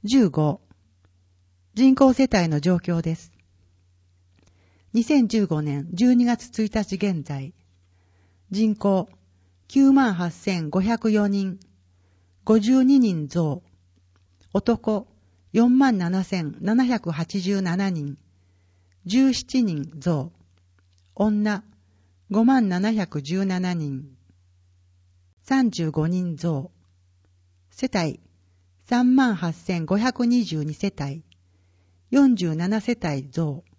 15、人口世帯の状況です。2015年12月1日現在、人口 98,504 人、52人増、男 47,787 人、17人増、女 57,17 人、35人増、世帯 38,522 世帯、47世帯増、